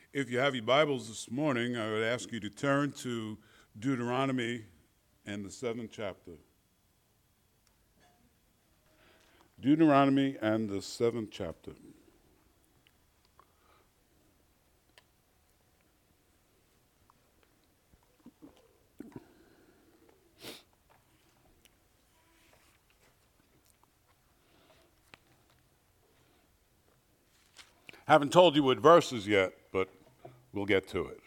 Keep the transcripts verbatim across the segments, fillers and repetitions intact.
If you have your Bibles this morning, I would ask you to turn to Deuteronomy and the seventh chapter. Deuteronomy and the seventh chapter. Haven't told you what verses yet, but we'll get to it.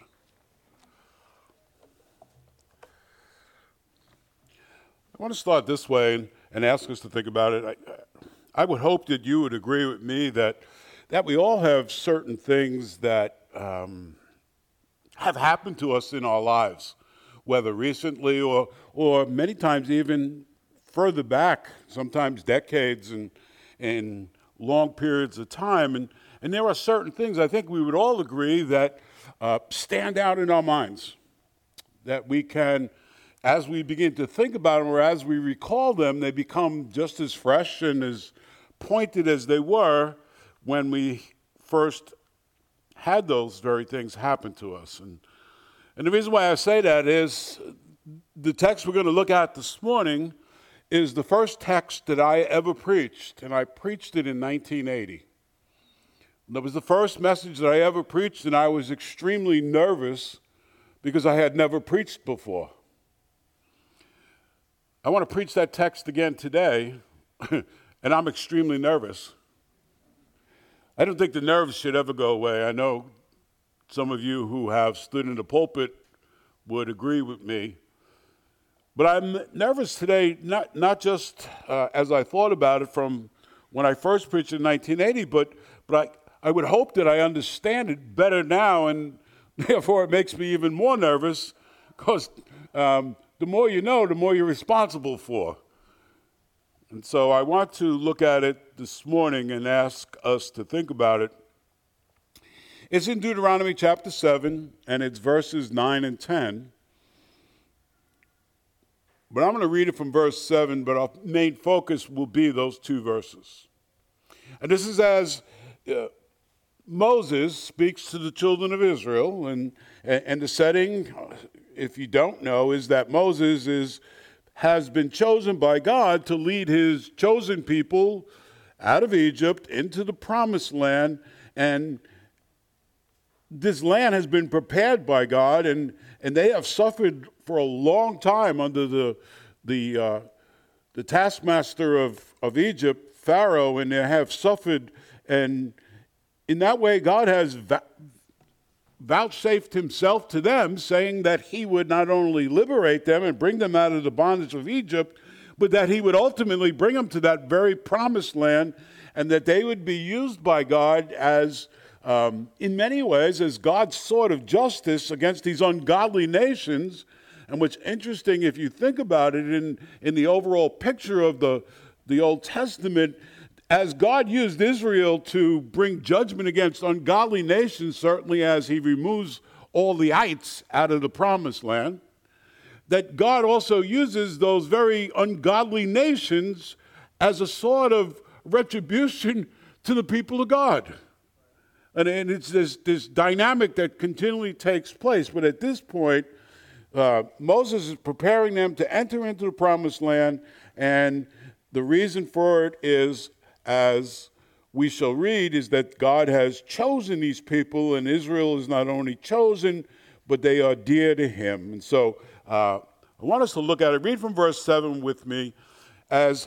I want to start this way and, and ask us to think about it. I, I would hope that you would agree with me that that we all have certain things that um, have happened to us in our lives, whether recently or or many times even further back, sometimes decades and and long periods of time. And And there are certain things I think we would all agree that uh, stand out in our minds, that we can, as we begin to think about them or as we recall them, they become just as fresh and as pointed as they were when we first had those very things happen to us. And, and the reason why I say that is the text we're going to look at this morning is the first text that I ever preached, and I preached it in nineteen eighty. That was the first message that I ever preached, and I was extremely nervous because I had never preached before. I want to preach that text again today, and I'm extremely nervous. I don't think the nerves should ever go away. I know some of you who have stood in the pulpit would agree with me. But I'm nervous today, not, not just uh, as I thought about it from when I first preached in nineteen eighty, but, but I... I would hope that I understand it better now, and therefore it makes me even more nervous because um, the more you know, the more you're responsible for. And so I want to look at it this morning and ask us to think about it. It's in Deuteronomy chapter seven, and it's verses nine and ten. But I'm going to read it from verse seven, but our main focus will be those two verses. And this is as... Uh, Moses speaks to the children of Israel, and, and the setting, if you don't know, is that Moses is, has been chosen by God to lead his chosen people out of Egypt into the promised land, and this land has been prepared by God, and, and they have suffered for a long time under the, the, uh, the taskmaster of, of Egypt, Pharaoh, and they have suffered, and in that way, God has vouchsafed himself to them, saying that he would not only liberate them and bring them out of the bondage of Egypt, but that he would ultimately bring them to that very promised land, and that they would be used by God as, um, in many ways, as God's sword of justice against these ungodly nations. And what's interesting, if you think about it in, in the overall picture of the, the Old Testament, as God used Israel to bring judgment against ungodly nations, certainly as he removes all the ites out of the promised land, that God also uses those very ungodly nations as a sort of retribution to the people of God. And, and it's this, this dynamic that continually takes place. But at this point, uh, Moses is preparing them to enter into the promised land, and the reason for it is, as we shall read, is that God has chosen these people, and Israel is not only chosen, but they are dear to him. And so uh, I want us to look at it. Read from verse seven with me as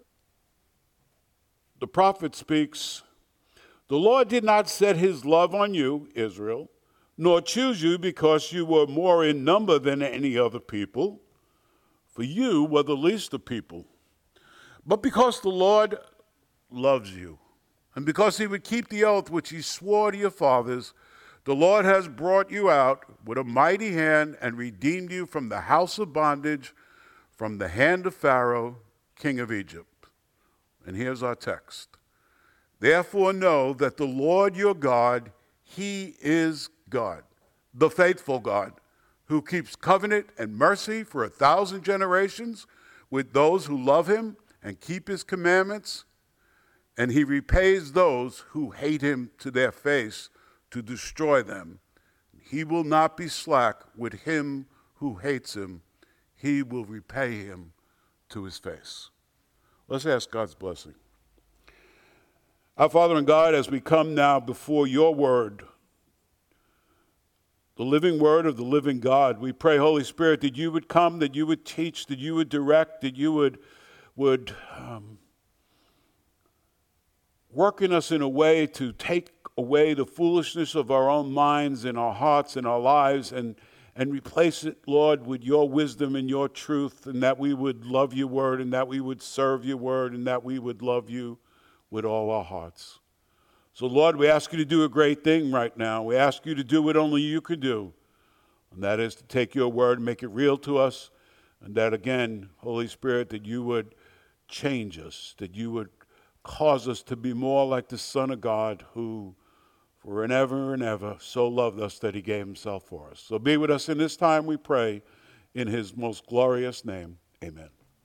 the prophet speaks. The Lord did not set his love on you, Israel, nor choose you because you were more in number than any other people, for you were the least of people, but because the Lord loves you, and because he would keep the oath which he swore to your fathers, the Lord has brought you out with a mighty hand and redeemed you from the house of bondage, from the hand of Pharaoh, king of Egypt. And here's our text. Therefore know that the Lord your God, he is God, the faithful God, who keeps covenant and mercy for a thousand generations with those who love him and keep his commandments. And he repays those who hate him to their face to destroy them. He will not be slack with him who hates him. He will repay him to his face. Let's ask God's blessing. Our Father and God, as we come now before your word, the living word of the living God, we pray, Holy Spirit, that you would come, that you would teach, that you would direct, that you would, would um, work in us in a way to take away the foolishness of our own minds and our hearts and our lives and, and replace it, Lord, with your wisdom and your truth, and that we would love your word and that we would serve your word and that we would love you with all our hearts. So, Lord, we ask you to do a great thing right now. We ask you to do what only you could do, and that is to take your word and make it real to us, and that, again, Holy Spirit, that you would change us, that you would cause us to be more like the Son of God who forever and ever so loved us that he gave himself for us. So be with us in this time, we pray, in his most glorious name. Amen.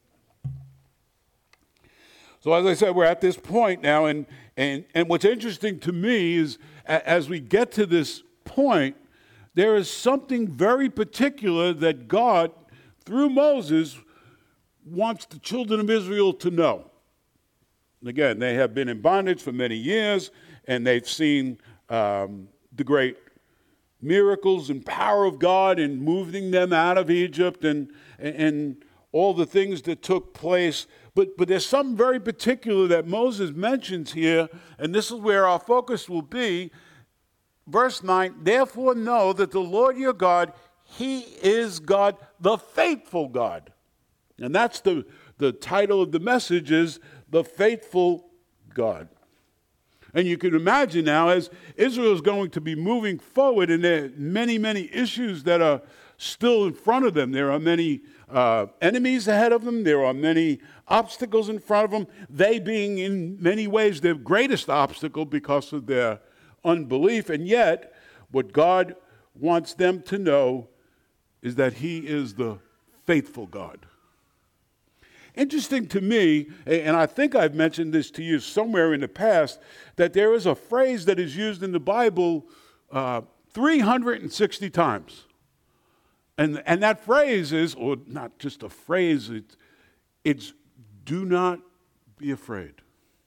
So as I said, we're at this point now, and, and, and what's interesting to me is a, as we get to this point, there is something very particular that God, through Moses, wants the children of Israel to know. Again, they have been in bondage for many years, and they've seen um, the great miracles and power of God in moving them out of Egypt and, and, and all the things that took place. But, but there's something very particular that Moses mentions here, and this is where our focus will be. Verse nine, therefore know that the Lord your God, he is God, the faithful God. And that's the, the title of the message is the faithful God. And you can imagine now, as Israel is going to be moving forward, and there are many, many issues that are still in front of them. There are many uh, enemies ahead of them. There are many obstacles in front of them. They being, in many ways, their greatest obstacle because of their unbelief. And yet, what God wants them to know is that he is the faithful God. Interesting to me, and I think I've mentioned this to you somewhere in the past, that there is a phrase that is used in the Bible uh, three hundred sixty times. And, and that phrase is, or not just a phrase, it's, it's do not be afraid.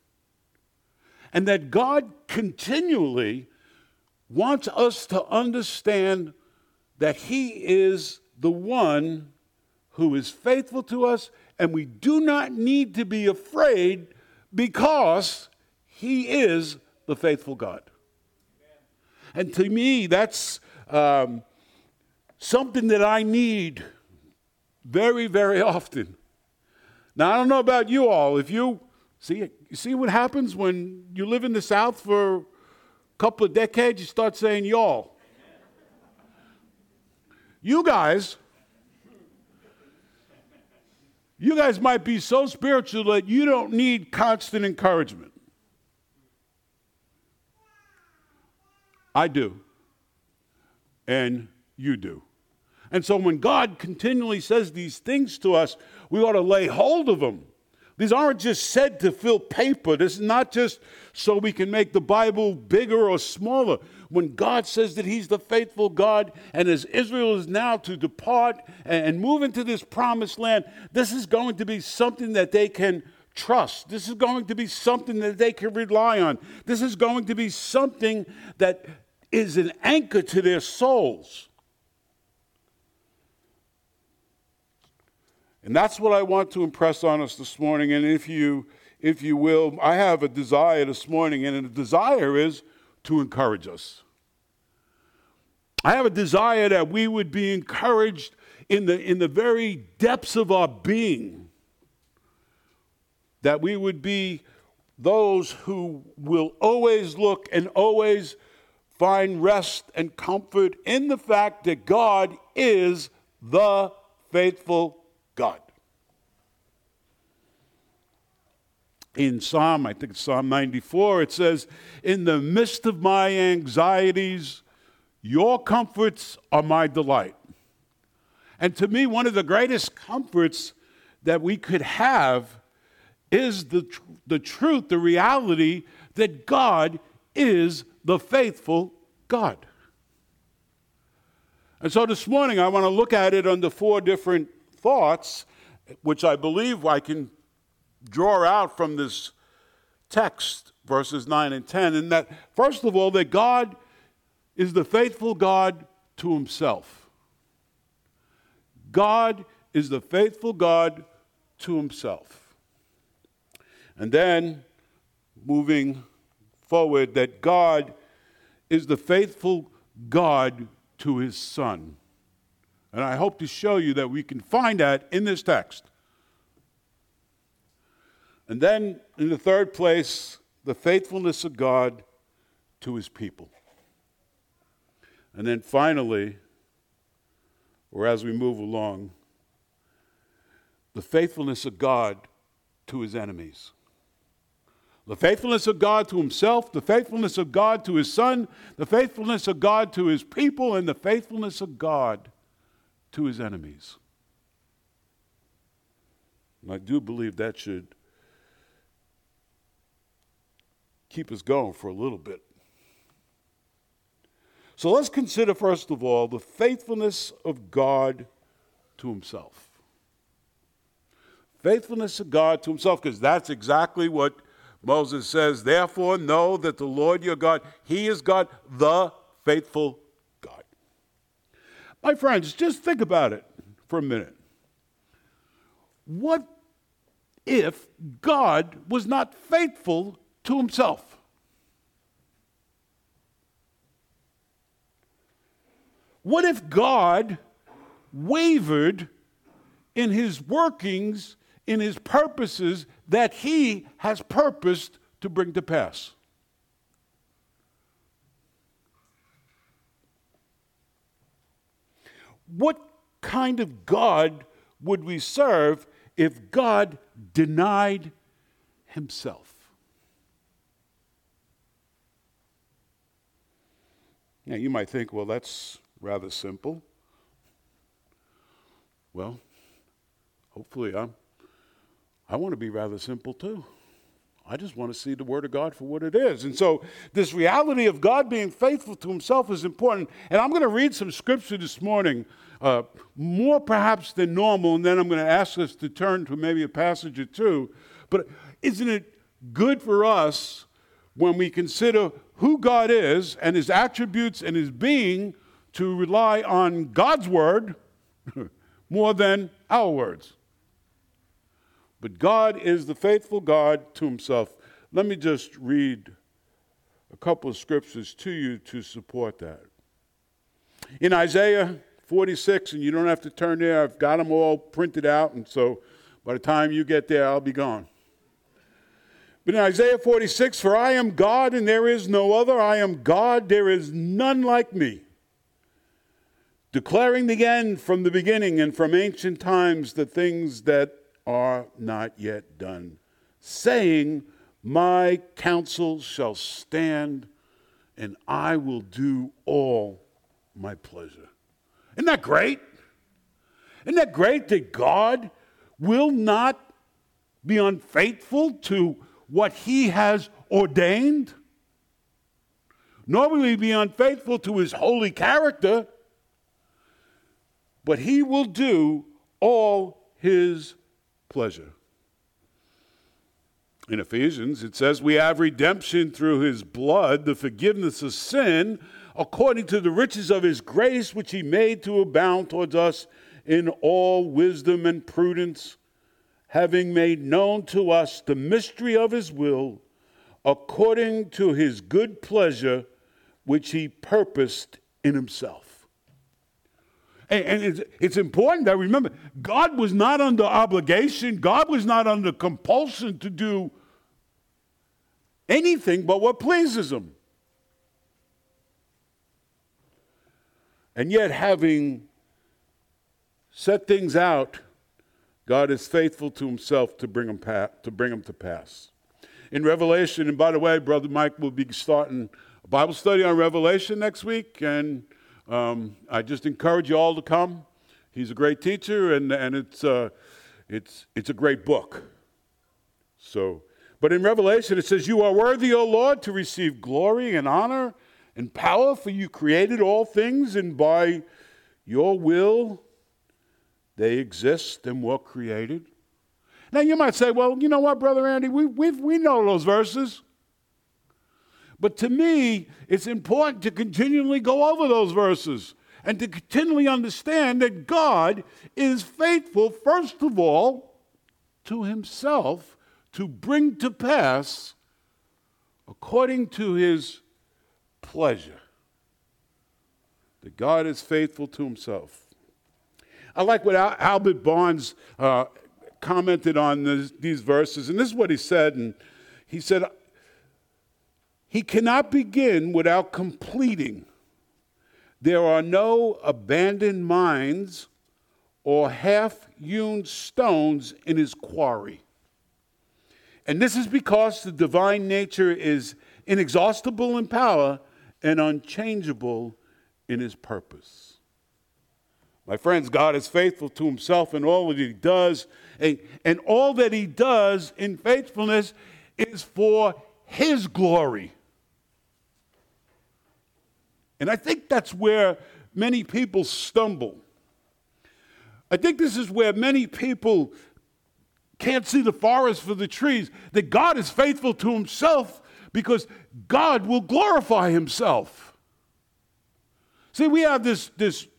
And that God continually wants us to understand that he is the one who is faithful to us, and we do not need to be afraid because he is the faithful God. Amen. And to me, that's um, something that I need very, very often. Now, I don't know about you all. If you see, you see what happens when you live in the South for a couple of decades, you start saying y'all. You guys... You guys might be so spiritual that you don't need constant encouragement. I do. And you do. And so when God continually says these things to us, we ought to lay hold of them. These aren't just said to fill paper. This is not just so we can make the Bible bigger or smaller. When God says that he's the faithful God, and as Israel is now to depart and move into this promised land, this is going to be something that they can trust. This is going to be something that they can rely on. This is going to be something that is an anchor to their souls. And that's what I want to impress on us this morning. And if you, if you will, I have a desire this morning, and the desire is to encourage us. I have a desire that we would be encouraged in the, in the very depths of our being, that we would be those who will always look and always find rest and comfort in the fact that God is the faithful God. In Psalm, I think it's Psalm ninety-four, it says, in the midst of my anxieties, your comforts are my delight. And to me, one of the greatest comforts that we could have is the, tr- the truth, the reality that God is the faithful God. And so this morning I want to look at it under four different thoughts, which I believe I can draw out from this text, verses nine and ten, and that, first of all, that God is the faithful God to himself. God is the faithful God to himself. And then, moving forward, that God is the faithful God to his Son. And I hope to show you that we can find that in this text. And then, in the third place, the faithfulness of God to his people. And then finally, or as we move along, the faithfulness of God to his enemies. The faithfulness of God to himself, the faithfulness of God to his Son, the faithfulness of God to his people, and the faithfulness of God to his enemies. And I do believe that should keep us going for a little bit. So let's consider, first of all, the faithfulness of God to himself. Faithfulness of God to himself, because that's exactly what Moses says. Therefore, know that the Lord your God, he is God, the faithful God. My friends, just think about it for a minute. What if God was not faithful to himself? What if God wavered in his workings, in his purposes that he has purposed to bring to pass? What kind of God would we serve if God denied himself? Now, you might think, well, that's rather simple. Well, hopefully I'm, I want to be rather simple too. I just want to see the Word of God for what it is. And so this reality of God being faithful to himself is important. And I'm going to read some scripture this morning, uh, more perhaps than normal, and then I'm going to ask us to turn to maybe a passage or two. But isn't it good for us when we consider who God is and his attributes and his being to rely on God's word more than our words? But God is the faithful God to himself. Let me just read a couple of scriptures to you to support that. In Isaiah forty-six, and you don't have to turn there, I've got them all printed out, and so by the time you get there, I'll be gone. But in Isaiah forty-six, for I am God and there is no other. I am God, there is none like me. Declaring the end from the beginning and from ancient times the things that are not yet done, saying, my counsel shall stand, and I will do all my pleasure. Isn't that great? Isn't that great that God will not be unfaithful to what he has ordained? Nor will he be unfaithful to his holy character, but he will do all his pleasure. In Ephesians, it says, we have redemption through his blood, the forgiveness of sin, according to the riches of his grace, which he made to abound towards us in all wisdom and prudence, having made known to us the mystery of his will, according to his good pleasure, which he purposed in himself. And, and it's, it's important that we remember, God was not under obligation. God was not under compulsion to do anything but what pleases him. And yet, having set things out, God is faithful to himself to bring them pa- to bring them to pass. In Revelation, and by the way, Brother Mike will be starting a Bible study on Revelation next week, and um, I just encourage you all to come. He's a great teacher, and and it's uh, it's it's a great book. So, but in Revelation it says, "You are worthy, O Lord, to receive glory and honor and power, for you created all things, and by your will they exist and were created. Now you might say, well, you know what, Brother Andy, we we we know those verses. But to me, it's important to continually go over those verses and to continually understand that God is faithful, first of all, to himself, to bring to pass according to his pleasure. That God is faithful to himself. I like what Al- Albert Barnes uh, commented on this, these verses, and this is what he said. And he said, he cannot begin without completing. There are no abandoned mines or half-hewn stones in his quarry. And this is because the divine nature is inexhaustible in power and unchangeable in his purpose. My friends, God is faithful to himself in all that he does, and, and all that he does in faithfulness is for his glory. And I think that's where many people stumble. I think this is where many people can't see the forest for the trees, that God is faithful to himself because God will glorify himself. See, we have this, this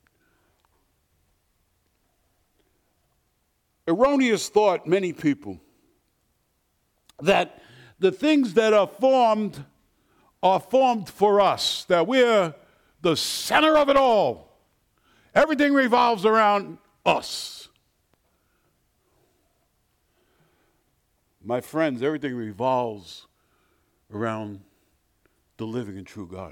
erroneous thought, many people, that the things that are formed are formed for us, that we're the center of it all. Everything revolves around us. My friends, everything revolves around the living and true God.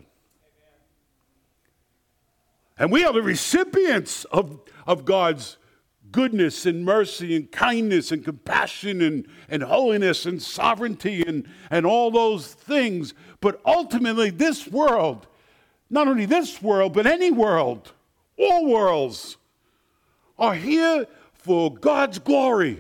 And we are the recipients of, of God's goodness and mercy and kindness and compassion and, and holiness and sovereignty and, and all those things. But ultimately, this world, not only this world, but any world, all worlds, are here for God's glory.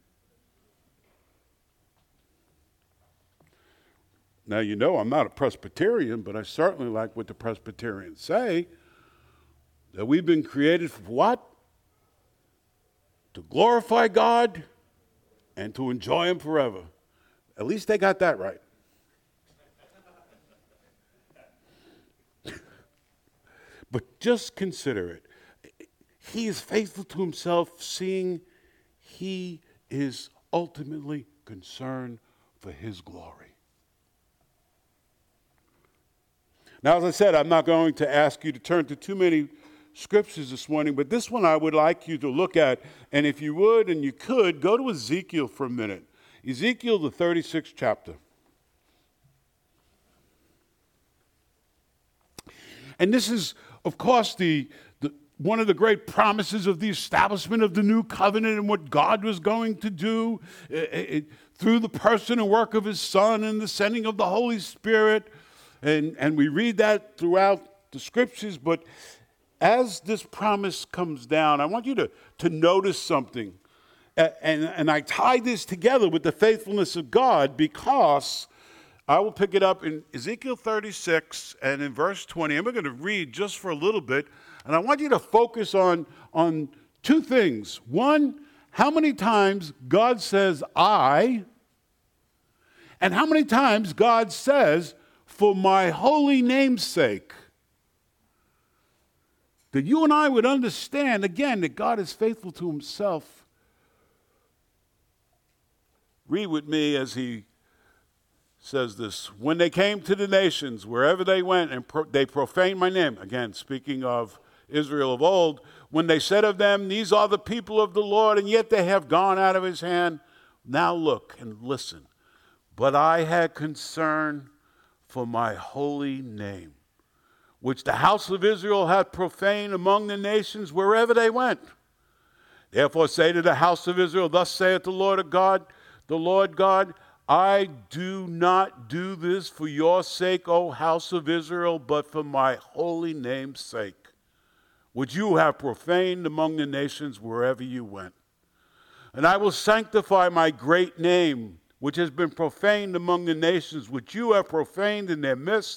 Now, you know I'm not a Presbyterian, but I certainly like what the Presbyterians say, that we've been created for what? To glorify God and to enjoy him forever. At least they got that right. But just consider it. He is faithful to himself, seeing he is ultimately concerned for his glory. Now, as I said, I'm not going to ask you to turn to too many scriptures this morning, but this one I would like you to look at, and if you would and you could, go to Ezekiel for a minute. Ezekiel, the thirty-sixth chapter. And this is, of course, the, the one of the great promises of the establishment of the new covenant and what God was going to do it, it, through the person and work of his Son and the sending of the Holy Spirit. And, and we read that throughout the scriptures, but as this promise comes down, I want you to, to notice something. And, and, and I tie this together with the faithfulness of God because I will pick it up in Ezekiel thirty-six and in verse twenty. And we're going to read just for a little bit. And I want you to focus on, on two things. One, how many times God says, I, and how many times God says, for my holy name's sake. That you and I would understand, again, that God is faithful to himself. Read with me as he says this. When they came to the nations, wherever they went, and pro- they profaned my name. Again, speaking of Israel of old. When they said of them, these are the people of the Lord, and yet they have gone out of his hand. Now look and listen. But I had concern for my holy name, which the house of Israel hath profaned among the nations wherever they went. Therefore say to the house of Israel, thus saith the Lord of God, the Lord God, I do not do this for your sake, O house of Israel, but for my holy name's sake, which you have profaned among the nations wherever you went. And I will sanctify my great name, which has been profaned among the nations, which you have profaned in their midst,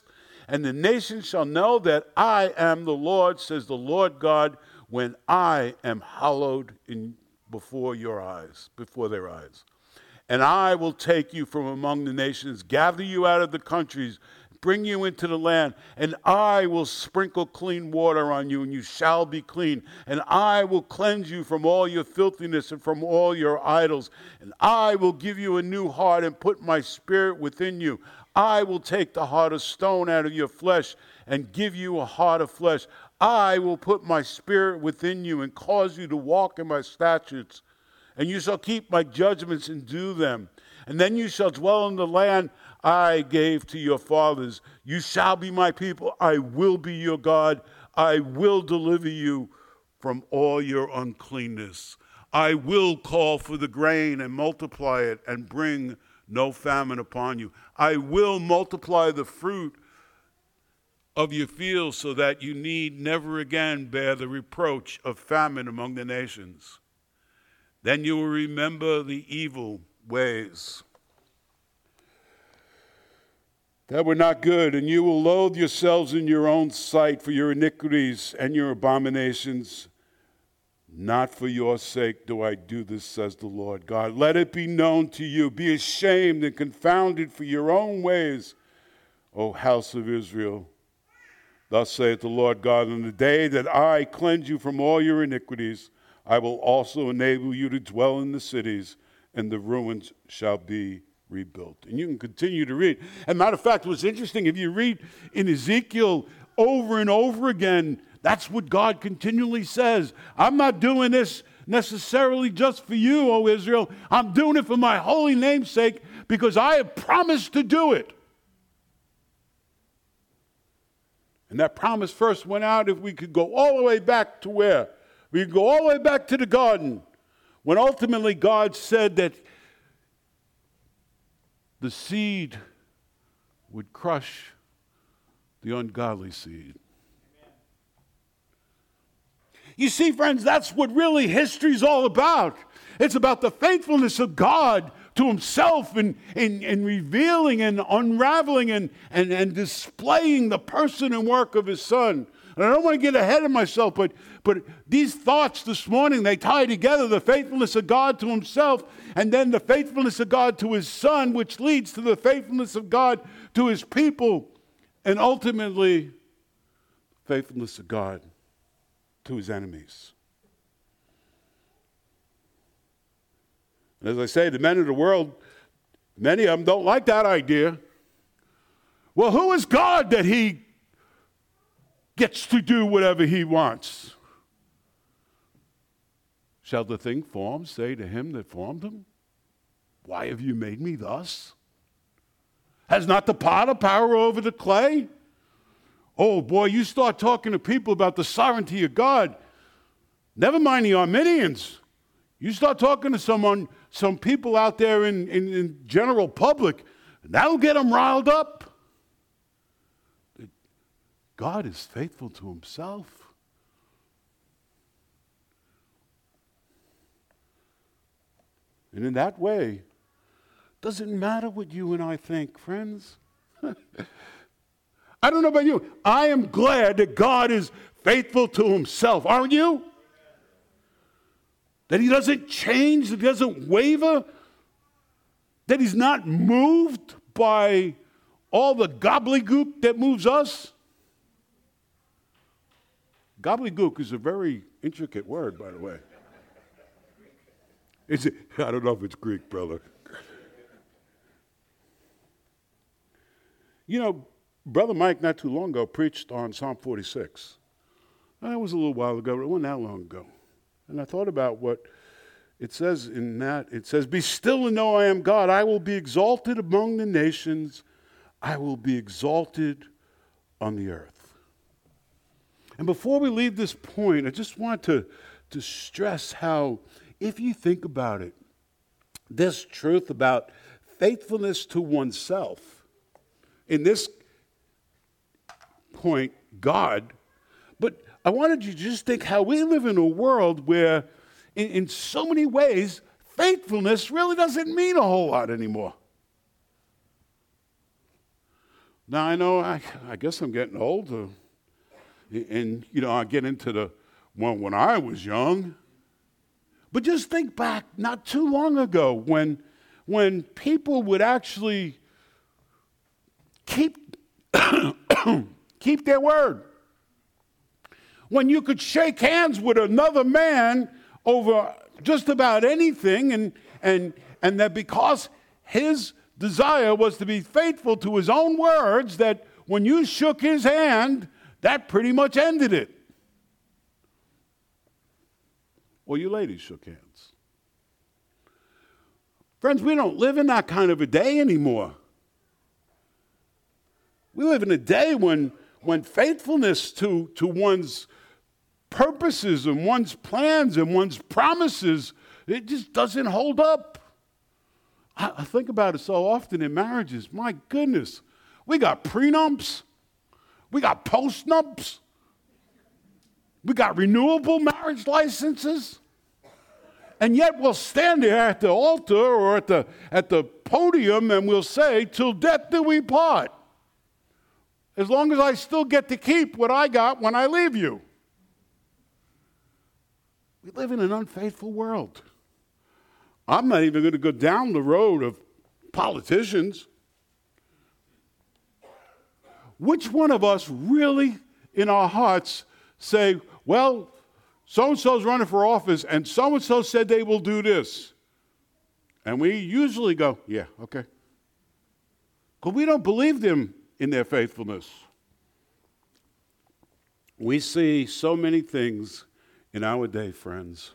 And the nations shall know that I am the Lord, says the Lord God, when I am hallowed in before your eyes, before their eyes. And I will take you from among the nations, gather you out of the countries, bring you into the land, and I will sprinkle clean water on you, and you shall be clean. And I will cleanse you from all your filthiness and from all your idols. And I will give you a new heart and put my spirit within you. I will take the heart of stone out of your flesh and give you a heart of flesh. I will put my spirit within you and cause you to walk in my statutes. And you shall keep my judgments and do them. And then you shall dwell in the land I gave to your fathers. You shall be my people. I will be your God. I will deliver you from all your uncleanness. I will call for the grain and multiply it and bring no famine upon you. I will multiply the fruit of your fields so that you need never again bear the reproach of famine among the nations. Then you will remember the evil ways that were not good, and you will loathe yourselves in your own sight for your iniquities and your abominations. Not for your sake do I do this, says the Lord God. Let it be known to you. Be ashamed and confounded for your own ways, O house of Israel. Thus saith the Lord God, on the day that I cleanse you from all your iniquities, I will also enable you to dwell in the cities, and the ruins shall be rebuilt. And you can continue to read. As a matter of fact, what's interesting, if you read in Ezekiel over and over again, that's what God continually says. I'm not doing this necessarily just for you, O Israel. I'm doing it for my holy name's sake because I have promised to do it. And that promise first went out, if we could go all the way back to where? We could go all the way back to the garden, when ultimately God said that the seed would crush the ungodly seed. You see, friends, that's what really history's all about. It's about the faithfulness of God to himself and, and, and revealing and unraveling and, and, and displaying the person and work of his Son. And I don't want to get ahead of myself, but, but these thoughts this morning, they tie together the faithfulness of God to himself and then the faithfulness of God to his Son, which leads to the faithfulness of God to his people, and ultimately, faithfulness of God to his enemies. And as I say, the men of the world, many of them don't like that idea. Well, who is God that he gets to do whatever he wants? Shall the thing formed say to him that formed him, why have you made me thus? Has not the potter power over the clay? Oh boy, you start talking to people about the sovereignty of God. Never mind the Arminians. You start talking to someone, some people out there in, in, in general public, that'll get them riled up. God is faithful to himself. And in that way, doesn't matter what you and I think, friends. I don't know about you. I am glad that God is faithful to himself. Aren't you? That he doesn't change, that he doesn't waver, that he's not moved by all the gobbledygook that moves us. Gobbledygook is a very intricate word, by the way. Is it? I don't know if it's Greek, brother. You know, Brother Mike, not too long ago, preached on Psalm forty-six. That was a little while ago, but it wasn't that long ago. And I thought about what it says in that. It says, be still and know I am God. I will be exalted among the nations. I will be exalted on the earth. And before we leave this point, I just want to, to stress how, if you think about it, this truth about faithfulness to oneself, in this point, God, but I wanted you to just think how we live in a world where, in, in so many ways, faithfulness really doesn't mean a whole lot anymore. Now, I know, I, I guess I'm getting older. And, you know, I get into the one when I was young. But just think back not too long ago when, when people would actually keep, keep their word. When you could shake hands with another man over just about anything, and, and, and that because his desire was to be faithful to his own words, that when you shook his hand, that pretty much ended it. Well, you ladies shook hands. Friends, we don't live in that kind of a day anymore. We live in a day when, when faithfulness to, to one's purposes and one's plans and one's promises, it just doesn't hold up. I, I think about it so often in marriages. My goodness, we got prenups. We got postnups. We got renewable marriage licenses. And yet we'll stand there at the altar or at the, at the podium and we'll say, till death do we part. As long as I still get to keep what I got when I leave you. We live in an unfaithful world. I'm not even going to go down the road of politicians. Which one of us really, in our hearts, say, well, so-and-so's running for office, and so-and-so said they will do this? And we usually go, yeah, okay. Because we don't believe them in their faithfulness. We see so many things in our day, friends,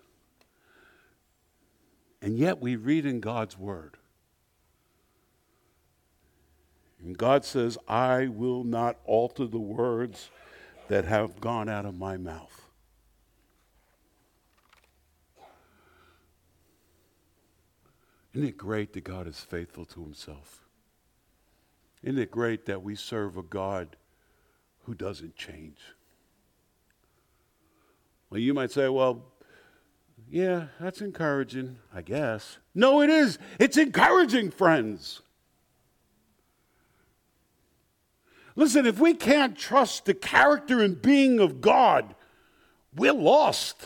and yet we read in God's word. And God says, I will not alter the words that have gone out of my mouth. Isn't it great that God is faithful to himself? Isn't it great that we serve a God who doesn't change? Well, you might say, well, yeah, that's encouraging, I guess. No, it is. It's encouraging, friends. Listen, if we can't trust the character and being of God, we're lost.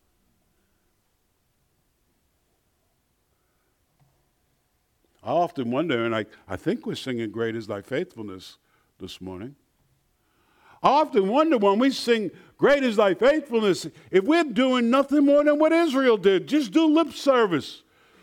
I often wonder, and I, I think we're singing Great is Thy Faithfulness this morning. I often wonder when we sing Great is Thy Faithfulness, if we're doing nothing more than what Israel did, just do lip service.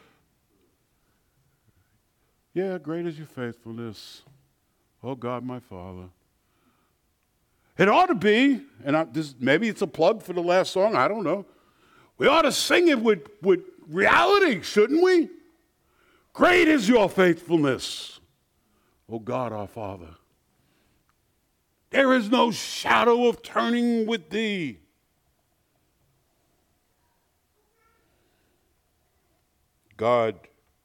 Yeah, great is your faithfulness. Oh, God, my Father. It ought to be, and I, this, maybe it's a plug for the last song, I don't know. We ought to sing it with, with reality, shouldn't we? Great is your faithfulness, oh God, our Father. There is no shadow of turning with thee. God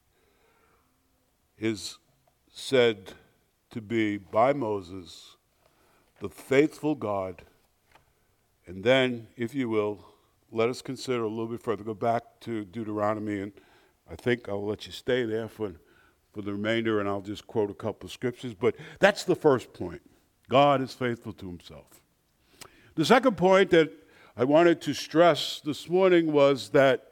is said to be, by Moses, the faithful God. And then, if you will, let us consider a little bit further. Go back to Deuteronomy, and I think I'll let you stay there for, for the remainder, and I'll just quote a couple of scriptures. But that's the first point. God is faithful to himself. The second point that I wanted to stress this morning was that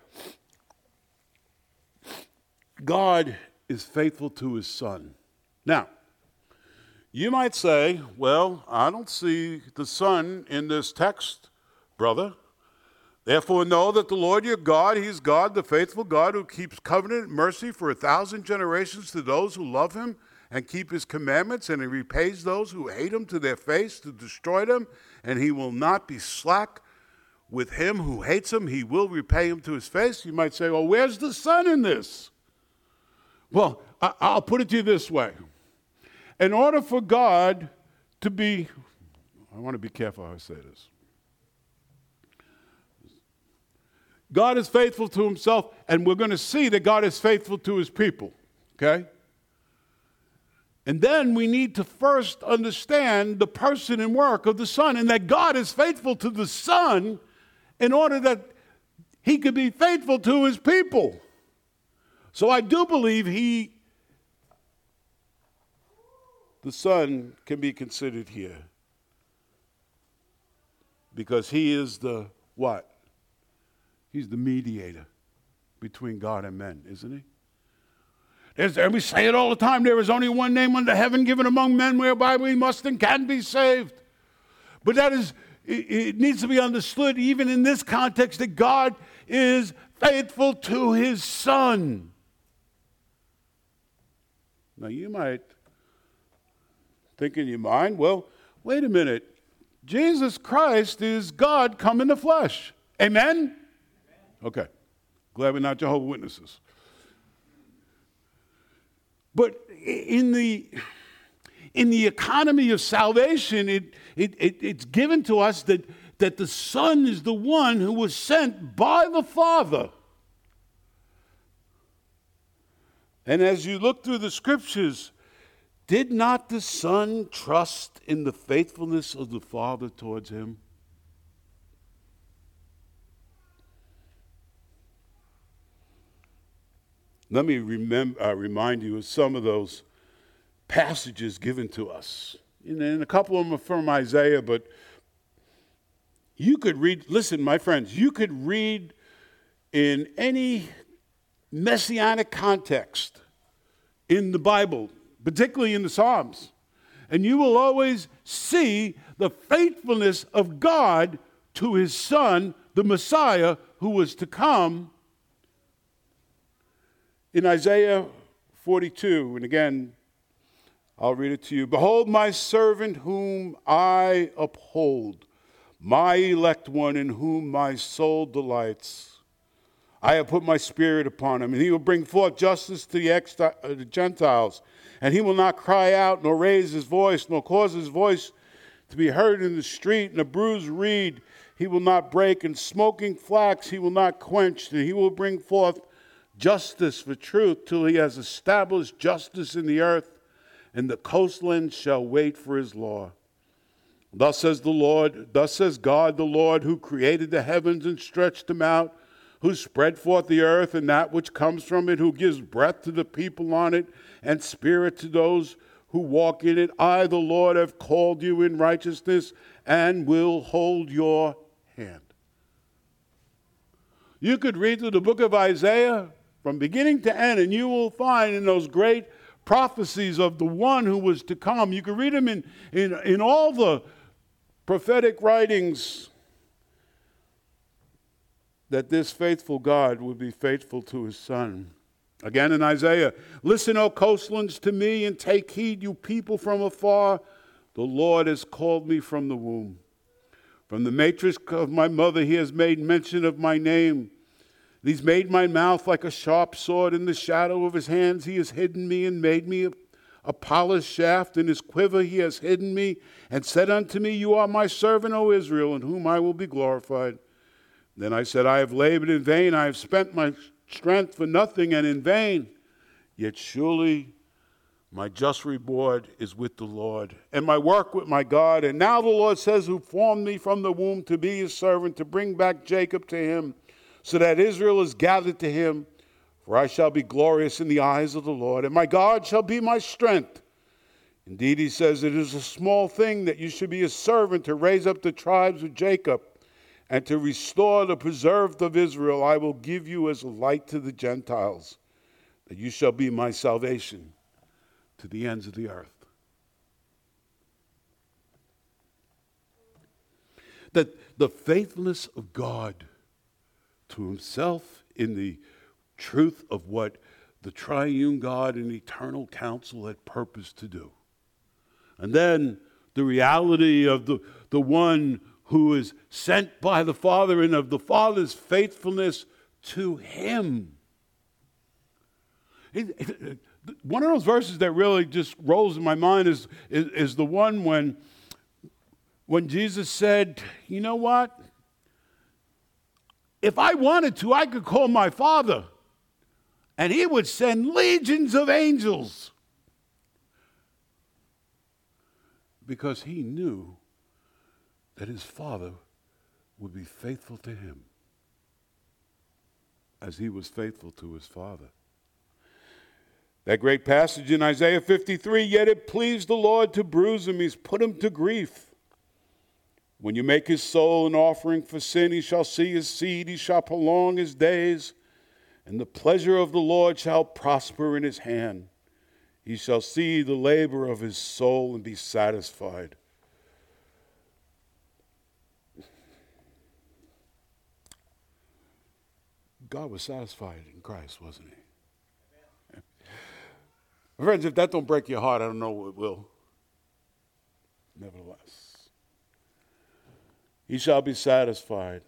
God is faithful to his Son. Now, you might say, well, I don't see the Son in this text, brother. Therefore, know that the Lord your God, he is God, the faithful God, who keeps covenant and mercy for a thousand generations to those who love him and keep his commandments, and he repays those who hate him to their face to destroy them, and he will not be slack with him who hates him. He will repay him to his face. You might say, well, where's the Son in this? Well, I- I'll put it to you this way. In order for God to be, I want to be careful how I say this. God is faithful to himself, and we're going to see that God is faithful to his people, okay? And then we need to first understand the person and work of the Son, and that God is faithful to the Son in order that he could be faithful to his people. So I do believe he, the Son can be considered here. Because he is the what? He's the mediator between God and men, isn't he? There's, and we say it all the time, there is only one name under heaven given among men whereby we must and can be saved. But that is, it, it needs to be understood even in this context that God is faithful to his Son. Now you might think in your mind, well, wait a minute. Jesus Christ is God come in the flesh. Amen? Amen? Okay. Glad we're not Jehovah's Witnesses. But in the in the economy of salvation, it, it, it it's given to us that, that the Son is the one who was sent by the Father. And as you look through the scriptures, did not the Son trust in the faithfulness of the Father towards him? Let me remember, uh, remind you of some of those passages given to us. And, and a couple of them are from Isaiah, but you could read, listen, my friends, you could read in any messianic context in the Bible, particularly in the Psalms, and you will always see the faithfulness of God to his Son, the Messiah, who was to come. In Isaiah forty-two, and again, I'll read it to you. Behold my servant whom I uphold, my elect one in whom my soul delights. I have put my spirit upon him, and he will bring forth justice to the, ex- uh, the Gentiles. And he will not cry out, nor raise his voice, nor cause his voice to be heard in the street. And a bruised reed he will not break, and smoking flax he will not quench. And he will bring forth justice for truth till he has established justice in the earth, and the coastlands shall wait for his law. Thus says the Lord, thus says God the Lord, who created the heavens and stretched them out, who spread forth the earth and that which comes from it, who gives breath to the people on it, and spirit to those who walk in it. I, the Lord, have called you in righteousness and will hold your hand. You could read through the book of Isaiah from beginning to end, and you will find in those great prophecies of the one who was to come. You can read them in, in, in all the prophetic writings that this faithful God would be faithful to his Son. Again in Isaiah, listen, O coastlands, to me, and take heed, you people from afar. The Lord has called me from the womb. From the matrix of my mother, he has made mention of my name. He's made my mouth like a sharp sword. In the shadow of his hands he has hidden me and made me a, a polished shaft. In his quiver he has hidden me and said unto me, you are my servant, O Israel, in whom I will be glorified. Then I said, I have labored in vain. I have spent my strength for nothing and in vain. Yet surely my just reward is with the Lord, and my work with my God. And now the Lord says, who formed me from the womb to be his servant, to bring back Jacob to him, so that Israel is gathered to him. For I shall be glorious in the eyes of the Lord, and my God shall be my strength. Indeed, he says, it is a small thing that you should be a servant to raise up the tribes of Jacob, and to restore the preserved of Israel. I will give you as a light to the Gentiles, that you shall be my salvation to the ends of the earth. That the faithfulness of God to himself in the truth of what the triune God and eternal counsel had purposed to do. And then the reality of the, the one who is sent by the Father, and of the Father's faithfulness to him. It, it, one of those verses that really just rolls in my mind is, is, is the one when, when Jesus said, you know what? If I wanted to, I could call my Father, and he would send legions of angels. Because he knew that his Father would be faithful to him as he was faithful to his Father. That great passage in Isaiah fifty-three, yet it pleased the Lord to bruise him, he's put him to grief. When you make his soul an offering for sin, he shall see his seed, he shall prolong his days, and the pleasure of the Lord shall prosper in his hand. He shall see the labor of his soul and be satisfied. God was satisfied in Christ, wasn't he? Friends, if that don't break your heart, I don't know what will. Nevertheless, he shall be satisfied.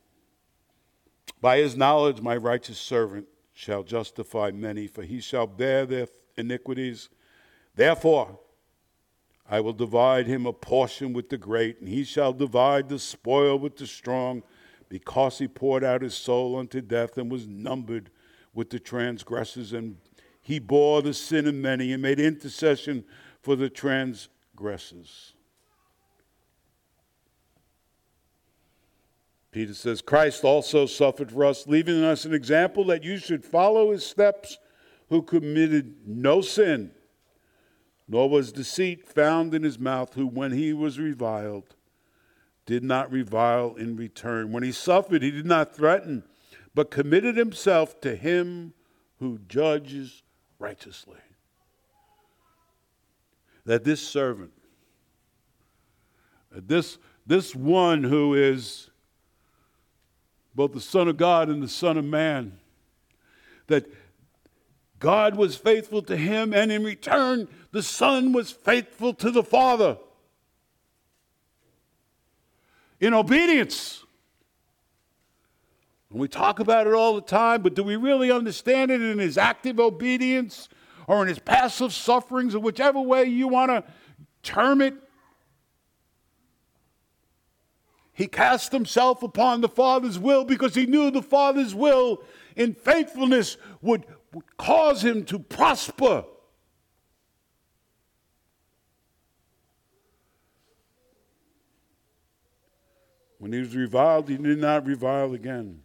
By his knowledge, my righteous servant shall justify many, for he shall bear their iniquities. Therefore, I will divide him a portion with the great, and he shall divide the spoil with the strong, because he poured out his soul unto death and was numbered with the transgressors, and he bore the sin of many and made intercession for the transgressors. Peter says, Christ also suffered for us, leaving us an example that you should follow his steps, who committed no sin, nor was deceit found in his mouth, who when he was reviled, did not revile in return. When he suffered, he did not threaten, but committed himself to him who judges righteously. That this servant, that this, this one who is both the Son of God and the Son of Man, that God was faithful to him, and in return, the Son was faithful to the Father. In obedience. And we talk about it all the time, but do we really understand it in his active obedience or in his passive sufferings, or whichever way you want to term it? He cast himself upon the Father's will because he knew the Father's will in faithfulness would, would cause him to prosper. When he was reviled, he did not revile again.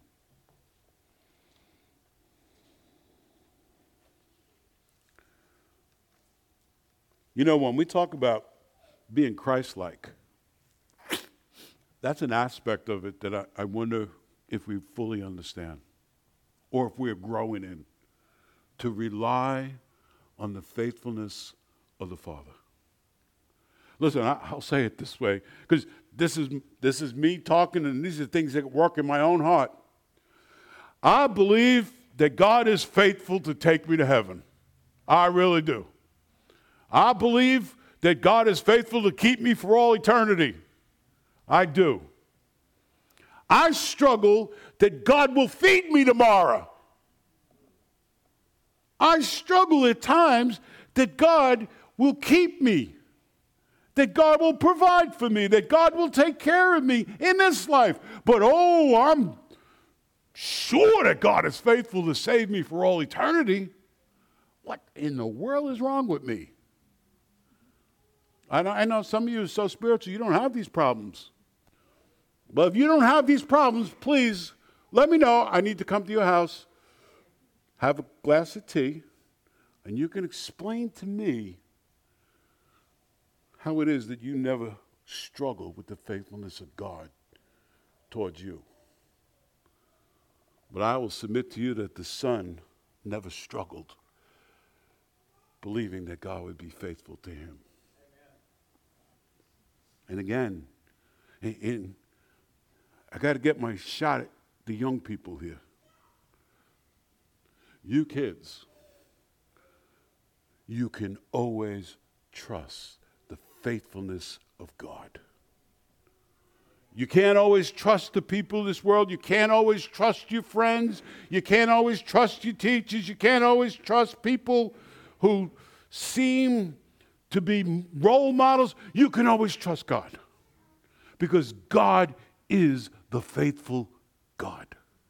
You know, when we talk about being Christ-like, that's an aspect of it that I, I wonder if we fully understand, or if we're growing in, to rely on the faithfulness of the Father. Listen, I, I'll say it this way, because this is this is me talking, and these are things that work in my own heart. I believe that God is faithful to take me to heaven. I really do. I believe that God is faithful to keep me for all eternity. I do. I struggle that God will feed me tomorrow. I struggle at times that God will keep me, that God will provide for me, that God will take care of me in this life. But oh, I'm sure that God is faithful to save me for all eternity. What in the world is wrong with me? I know, I know some of you are so spiritual, you don't have these problems. But if you don't have these problems, please let me know. I need to come to your house, have a glass of tea, and you can explain to me how it is that you never struggle with the faithfulness of God towards you. But I will submit to you that the Son never struggled believing that God would be faithful to him. And again, in, in, I got to get my shot at the young people here. You kids, you can always trust the faithfulness of God. You can't always trust the people of this world. You can't always trust your friends. You can't always trust your teachers. You can't always trust people who seem to be role models. You can always trust God, because God is the faithful God.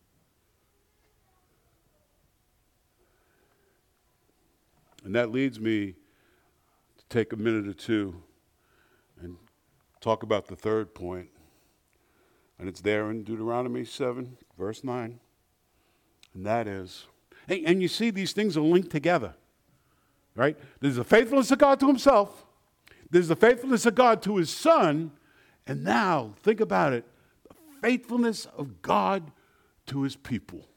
And that leads me to take a minute or two and talk about the third point. And it's there in Deuteronomy seven, verse nine. And that is, and, and you see these things are linked together. right? There's the faithfulness of God to himself. There's the faithfulness of God to his Son. And now, think about it, the faithfulness of God to his people.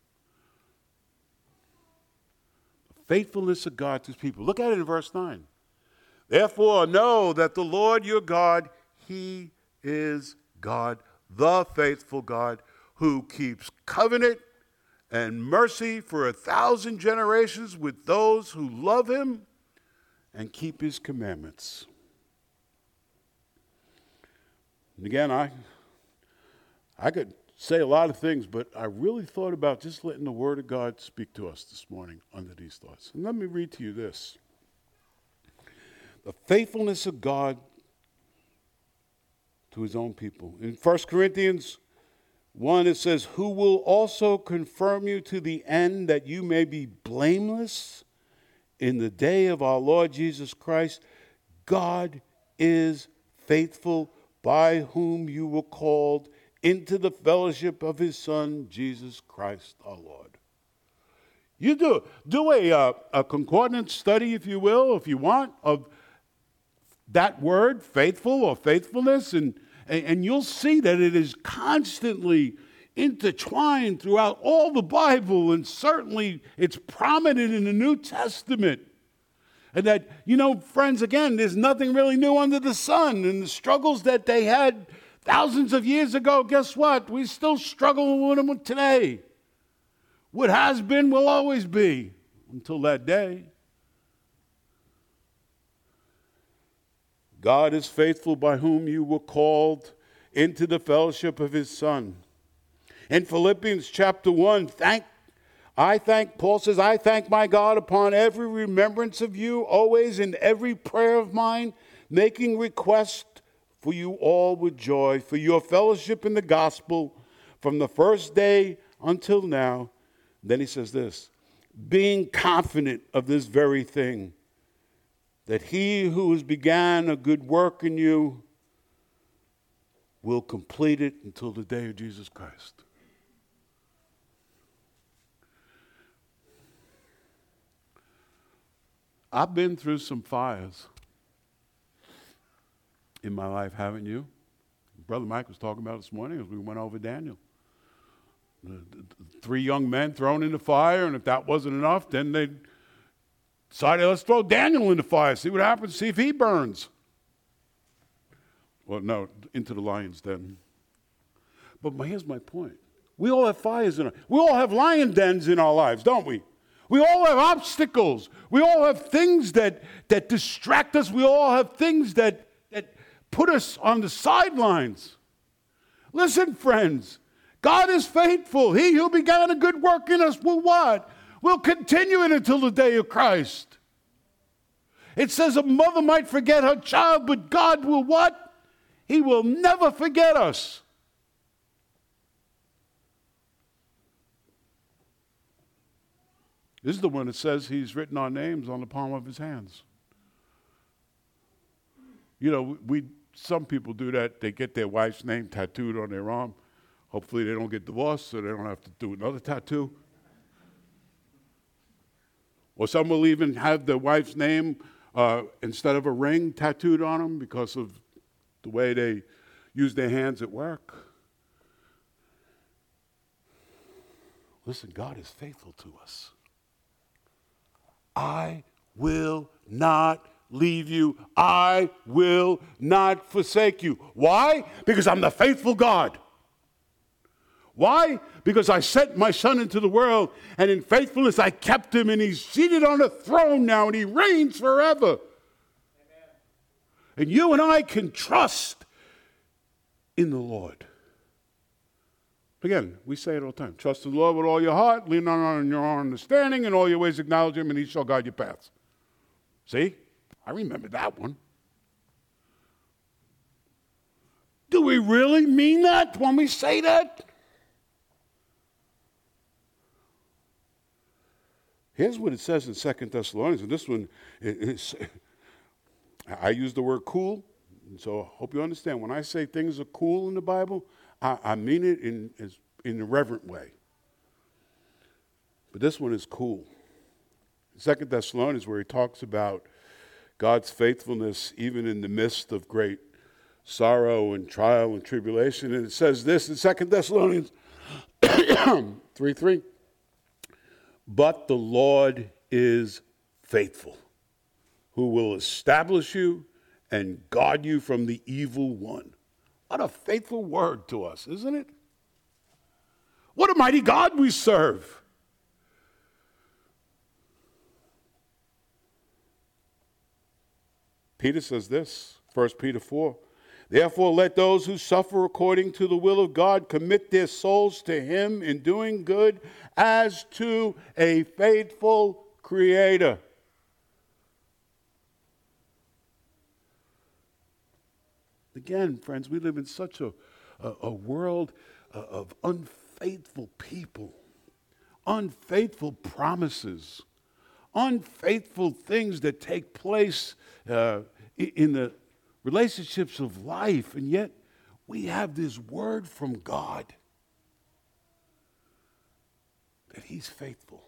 The faithfulness of God to his people. Look at it in verse nine. Therefore, know that the Lord your God, he is God, the faithful God, who keeps covenant and mercy for a thousand generations with those who love him and keep his commandments. And again, I, I could say a lot of things, but I really thought about just letting the Word of God speak to us this morning under these thoughts. And let me read to you this. The faithfulness of God to his own people. In First Corinthians one, it says, who will also confirm you to the end that you may be blameless in the day of our Lord Jesus Christ. God is faithful, by whom you were called into the fellowship of his Son, Jesus Christ our Lord. You do, do a, uh, a concordance study, if you will, if you want, of that word, faithful or faithfulness, and, and, and you'll see that it is constantly intertwined throughout all the Bible, and certainly it's prominent in the New Testament. And that, you know, friends, again, there's nothing really new under the sun. And the struggles that they had thousands of years ago, guess what? We still struggle with them today. What has been will always be until that day. God is faithful, by whom you were called into the fellowship of his Son. In Philippians chapter one, thank I thank, Paul says, I thank my God upon every remembrance of you, always in every prayer of mine, making request for you all with joy, for your fellowship in the gospel from the first day until now. Then he says this, being confident of this very thing, that he who has began a good work in you will complete it until the day of Jesus Christ. I've been through some fires in my life, haven't you? Brother Mike was talking about it this morning as we went over Daniel. The, the, the three young men thrown in the fire, and if that wasn't enough, then they decided, let's throw Daniel in the fire, see what happens, see if he burns. Well, no, into the lion's den. But my, here's my point. We all have fires in our, we all have lion dens in our lives, don't we? We all have obstacles. We all have things that, that distract us. We all have things that, that put us on the sidelines. Listen, friends, God is faithful. He who began a good work in us will what? Will continue it until the day of Christ. It says a mother might forget her child, but God will what? He will never forget us. This is the one that says he's written our names on the palm of his hands. You know, we some people do that. They get their wife's name tattooed on their arm. Hopefully they don't get divorced so they don't have to do another tattoo. Or some will even have their wife's name uh, instead of a ring tattooed on them because of the way they use their hands at work. Listen, God is faithful to us. I will not leave you. I will not forsake you. Why? Because I'm the faithful God. Why? Because I sent my Son into the world, and in faithfulness I kept him, and he's seated on a throne now, and he reigns forever. Amen. And you and I can trust in the Lord. Again, we say it all the time. Trust in the Lord with all your heart, lean not on your own understanding, and all your ways acknowledge him, and he shall guide your paths. See? I remember that one. Do we really mean that when we say that? Here's what it says in Second Thessalonians, and this one, is, I use the word cool, and so I hope you understand. When I say things are cool in the Bible, I, I mean it in, in a reverent way. But this one is cool. Second Thessalonians, where he talks about God's faithfulness even in the midst of great sorrow and trial and tribulation. And it says this in Second Thessalonians three three. But the Lord is faithful, who will establish you and guard you from the evil one. What a faithful word to us, isn't it? What a mighty God we serve. Peter says this, First Peter four. Therefore, let those who suffer according to the will of God commit their souls to him in doing good as to a faithful Creator. Again, friends, we live in such a, a, a world of unfaithful people, unfaithful promises, unfaithful things that take place uh, in the relationships of life, and yet we have this word from God that he's faithful.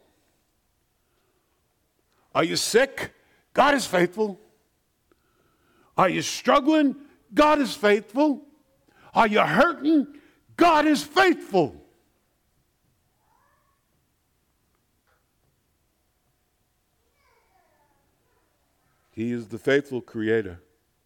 Are you sick? God is faithful. Are you struggling? God is faithful. Are you hurting? God is faithful. He is the faithful Creator.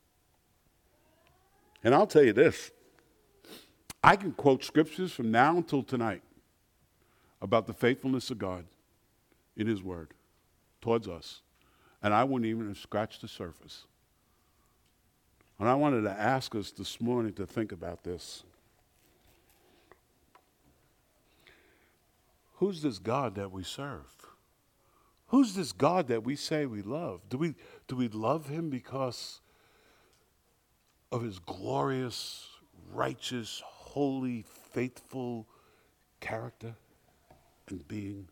And I'll tell you this, I can quote scriptures from now until tonight about the faithfulness of God in his word towards us. And I wouldn't even have scratched the surface. And I wanted to ask us this morning to think about this. Who's this God that we serve? Who's this God that we say we love? Do we, do we love him because of his glorious, righteous, holy, faithful character and being?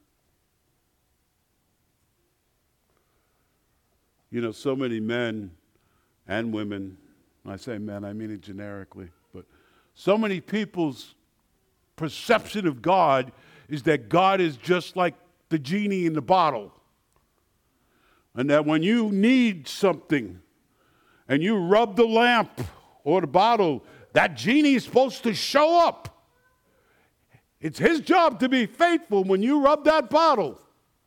You know, so many men and women, when I say men, I mean it generically, but so many people's perception of God is that God is just like the genie in the bottle. And that when you need something and you rub the lamp or the bottle, that genie is supposed to show up. It's his job to be faithful when you rub that bottle.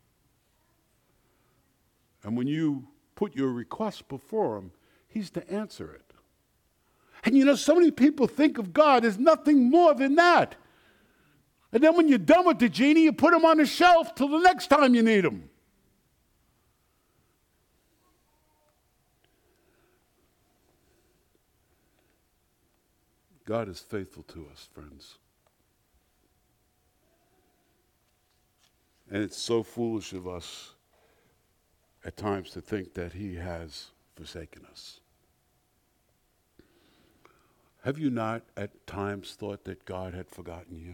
And when you put your request before him, he's to answer it. And you know, so many people think of God as nothing more than that. And then when you're done with the genie, you put him on the shelf till the next time you need him. God is faithful to us, friends. And it's so foolish of us at times to think that he has forsaken us. Have you not at times thought that God had forgotten you?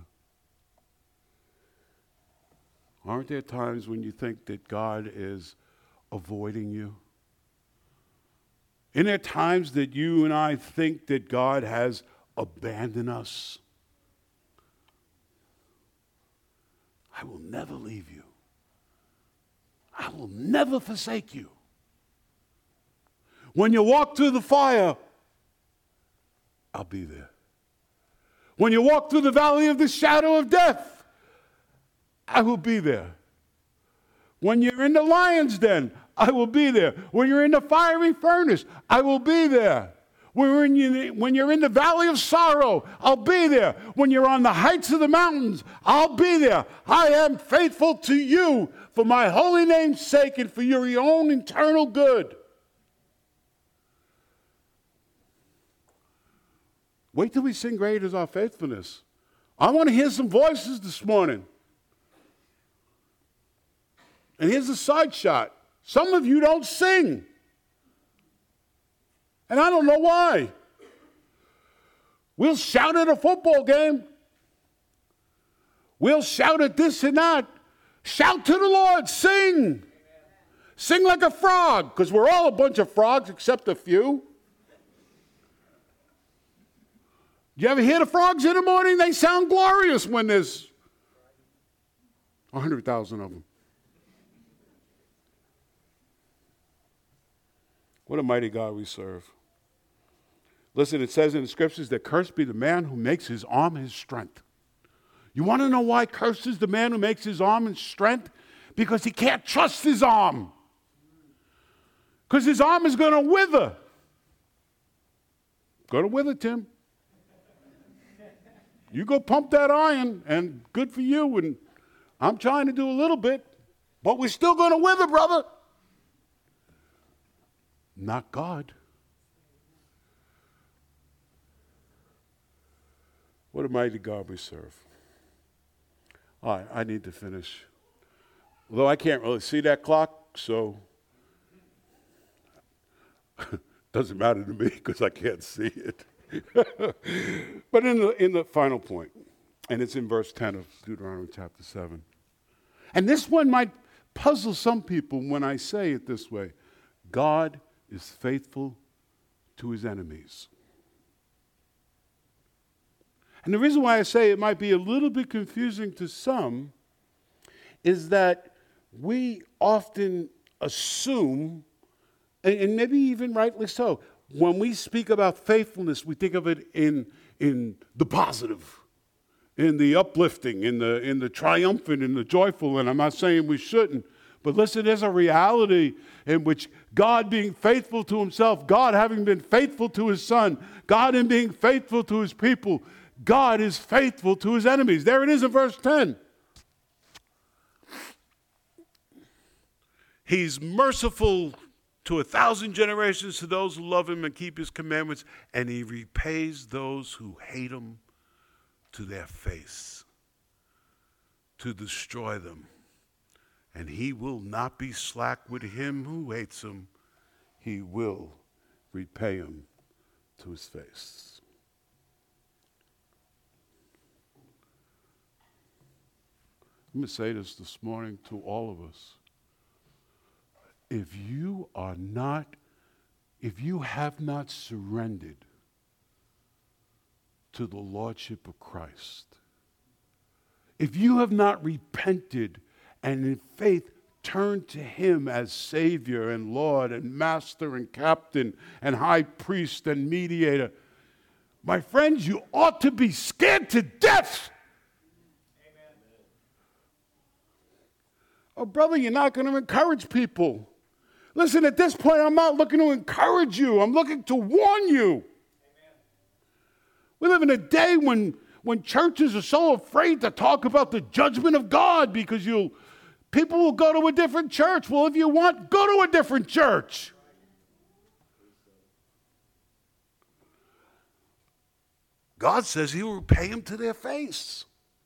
Aren't there times when you think that God is avoiding you? Isn't there times that you and I think that God has abandoned us? I will never leave you. I will never forsake you. When you walk through the fire, I'll be there. When you walk through the valley of the shadow of death, I will be there. When you're in the lion's den, I will be there. When you're in the fiery furnace, I will be there. When you're, in, when you're in the valley of sorrow, I'll be there. When you're on the heights of the mountains, I'll be there. I am faithful to you for my holy name's sake and for your own eternal good. Wait till we sing Great Is Our Faithfulness. I want to hear some voices this morning. And here's a side shot. Some of you don't sing. And I don't know why. We'll shout at a football game. We'll shout at this and that. Shout to the Lord. Sing. Amen. Sing like a frog, because we're all a bunch of frogs except a few. You ever hear the frogs in the morning? They sound glorious when there's one hundred thousand of them. What a mighty God we serve. Listen, it says in the scriptures that cursed be the man who makes his arm his strength. You want to know why cursed is the man who makes his arm his strength? Because he can't trust his arm. Because his arm is going to wither. Going to wither, Tim. You go pump that iron, and good for you. And I'm trying to do a little bit, but we're still going to wither, brother. Not God. What a mighty God we serve. All right, I need to finish. Although I can't really see that clock, so doesn't matter to me because I can't see it. But in the in the final point, and it's in verse ten of Deuteronomy chapter seven. And this one might puzzle some people when I say it this way. God is faithful to his enemies. And the reason why I say it might be a little bit confusing to some is that we often assume, and maybe even rightly so, when we speak about faithfulness, we think of it in, in the positive, in the uplifting, in the, in the triumphant, in the joyful, and I'm not saying we shouldn't. But listen, there's a reality in which God being faithful to himself, God having been faithful to his son, God in being faithful to his people, God is faithful to his enemies. There it is in verse ten. He's merciful to a thousand generations to those who love him and keep his commandments, and he repays those who hate him to their face, to destroy them. And he will not be slack with him who hates him. He will repay him to his face. Let me say this this morning to all of us. If you are not, if you have not surrendered to the Lordship of Christ, if you have not repented and in faith turned to him as Savior and Lord and Master and Captain and High Priest and Mediator, my friends, you ought to be scared to death. Amen. Oh, brother, you're not going to encourage people. Listen, at this point, I'm not looking to encourage you. I'm looking to warn you. Amen. We live in a day when, when churches are so afraid to talk about the judgment of God because you'll, people will go to a different church. Well, if you want, go to a different church. God says he will repay them to their face.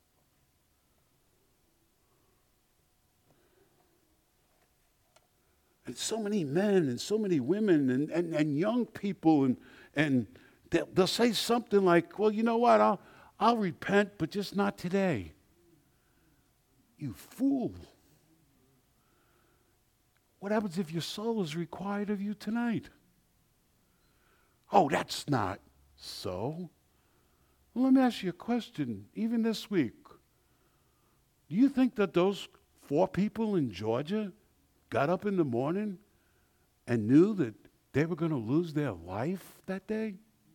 And so many men and so many women and, and, and young people, and, and they'll, they'll say something like, well, you know what, I'll, I'll repent, but just not today. You fool. What happens if your soul is required of you tonight? Oh, that's not so. Well, let me ask you a question, even this week. Do you think that those four people in Georgia got up in the morning and knew that they were going to lose their life that day?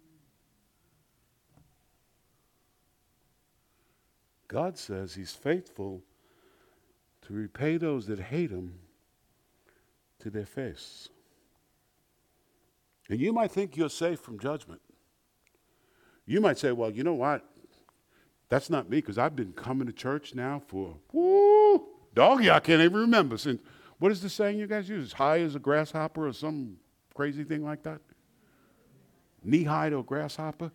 God says he's faithful to repay those that hate him to their face. And you might think you're safe from judgment. You might say, well, you know what? That's not me, because I've been coming to church now for, whoo, doggy, I can't even remember. Since, what is the saying you guys use? As high as a grasshopper or some crazy thing like that? Knee high to a grasshopper?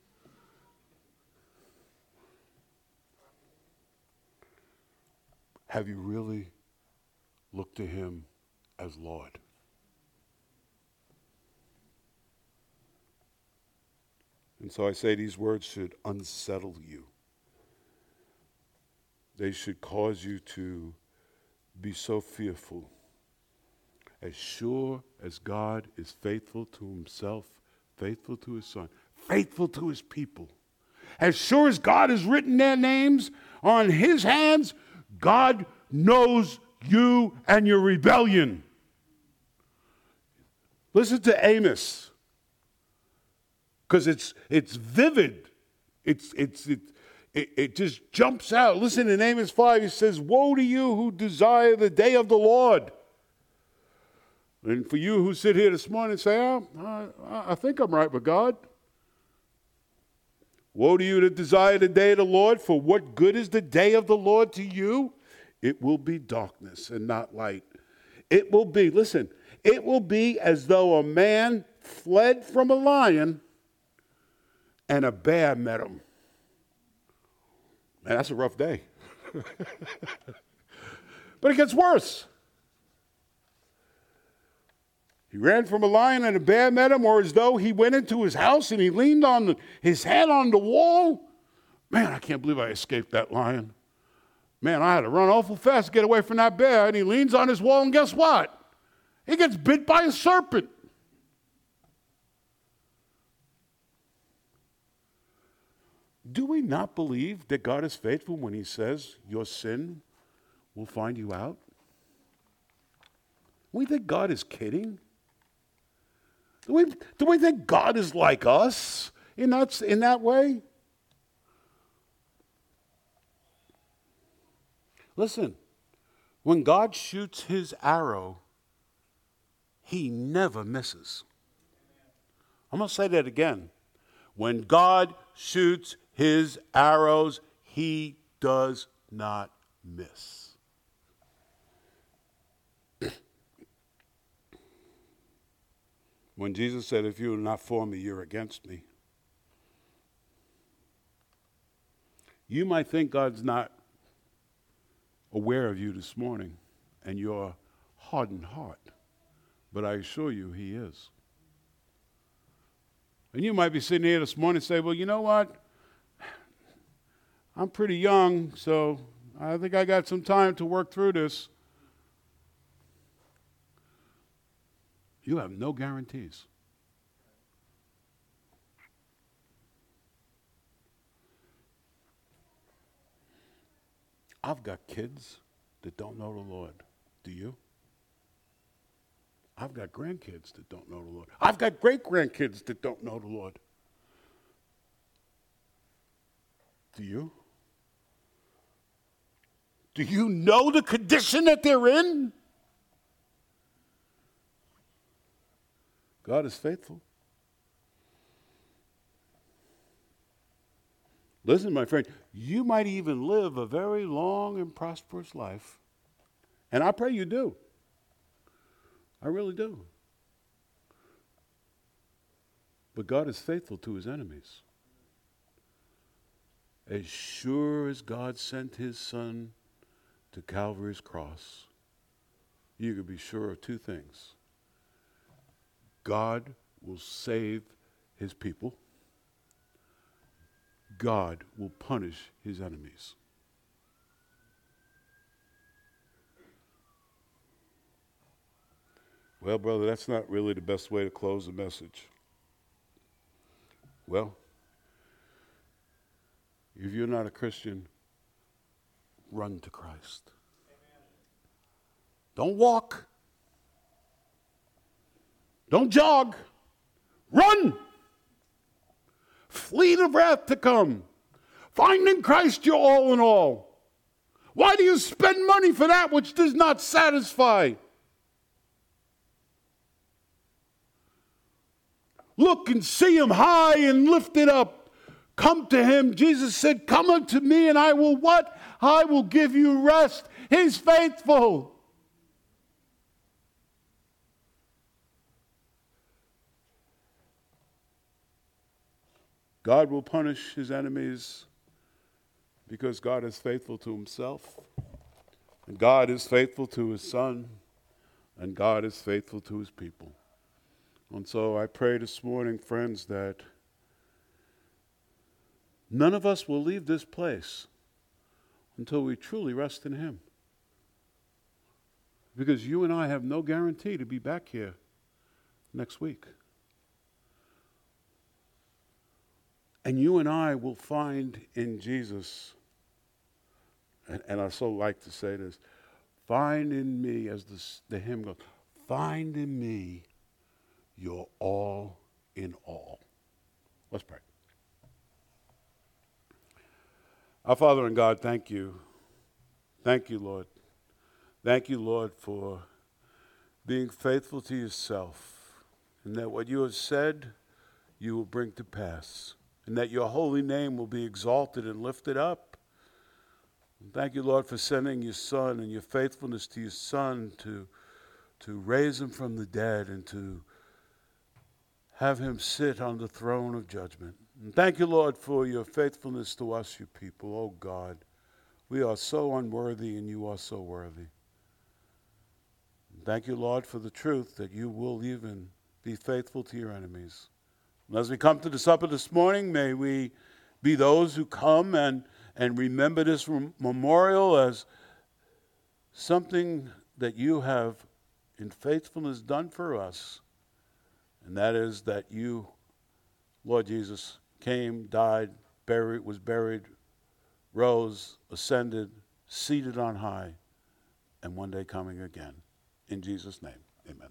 Have you really looked to him as Lord? And so I say these words should unsettle you. They should cause you to be so fearful. As sure as God is faithful to himself, faithful to his son, faithful to his people, as sure as God has written their names on his hands, God knows you and your rebellion. Listen to Amos, because it's it's vivid. It's it's it, it it just jumps out. Listen in Amos five. He says, "Woe to you who desire the day of the Lord." And for you who sit here this morning and say, "Oh, I, I think I'm right with God." Woe to you that desire the day of the Lord, for what good is the day of the Lord to you? It will be darkness and not light. It will be, listen, it will be as though a man fled from a lion and a bear met him. Man, that's a rough day. But it gets worse. He ran from a lion and a bear met him, or as though he went into his house and he leaned on the, his head on the wall. Man, I can't believe I escaped that lion. Man, I had to run awful fast to get away from that bear. And he leans on his wall, and guess what? He gets bit by a serpent. Do we not believe that God is faithful when he says your sin will find you out? We think God is kidding. Do we, do we think God is like us in that, in that way? Listen, when God shoots his arrow, he never misses. I'm going to say that again. When God shoots his arrows, he does not miss. When Jesus said, "If you are not for me, you're against me," you might think God's not aware of you this morning and your hardened heart, but I assure you he is. And you might be sitting here this morning and say, "Well, you know what? I'm pretty young, so I think I got some time to work through this." You have no guarantees. I've got kids that don't know the Lord. Do you? I've got grandkids that don't know the Lord. I've got great-grandkids that don't know the Lord. Do you? Do you know the condition that they're in? God is faithful. Listen, my friend, you might even live a very long and prosperous life. And I pray you do. I really do. But God is faithful to his enemies. As sure as God sent his son to Calvary's cross, you can be sure of two things. God will save his people. God will punish his enemies. Well, brother, that's not really the best way to close the message. Well, if you're not a Christian, run to Christ. Amen. Don't walk. Don't jog. Run. Flee the wrath to come. Find in Christ your all in all. Why do you spend money for that which does not satisfy? Look and see him high and lifted up. Come to him. Jesus said, "Come unto me and I will" what? "I will give you rest." He's faithful. God will punish his enemies because God is faithful to himself. And God is faithful to his son. And God is faithful to his people. And so I pray this morning, friends, that none of us will leave this place until we truly rest in him. Because you and I have no guarantee to be back here next week. And you and I will find in Jesus, and, and I so like to say this, find in me, as the, the hymn goes, find in me You're all in all. Let's pray. Our Father and God, thank you. Thank you, Lord. Thank you, Lord, for being faithful to yourself, and that what you have said, you will bring to pass, and that your holy name will be exalted and lifted up. And thank you, Lord, for sending your Son and your faithfulness to your Son to, to raise him from the dead and to have him sit on the throne of judgment. And thank you, Lord, for your faithfulness to us, your people. Oh, God, we are so unworthy, and you are so worthy. And thank you, Lord, for the truth that you will even be faithful to your enemies. And as we come to the supper this morning, may we be those who come and, and remember this memorial as something that you have in faithfulness done for us. And that is that you, Lord Jesus, came, died, buried, was buried, rose, ascended, seated on high, and one day coming again. In Jesus' name, amen.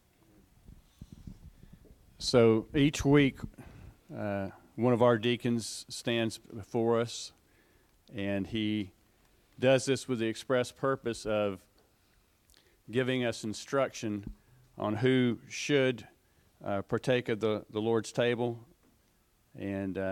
So each week, uh, one of our deacons stands before us, and he does this with the express purpose of giving us instruction on who should uh, partake of the, the Lord's table. And uh,